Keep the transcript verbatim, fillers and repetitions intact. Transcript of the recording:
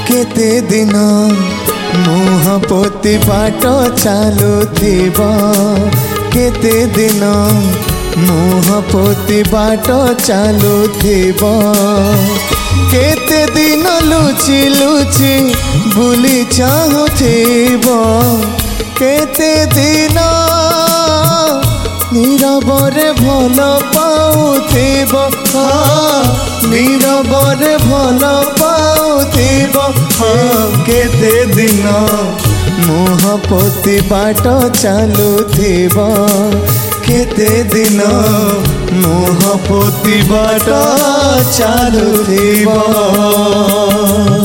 केते दिन मुह पोती बाट चलुथिब केते दिन मुह पोती बाट चलुथिब केते दिन लुचि लुचि बुली चाहुथिब केते दिन नीरबरे भल पाउथिब नीरबरे भल पाउथिब केते दिन मुह पोती बाट चलुथिब केते दिन मुह पोती बाट चलुथिब।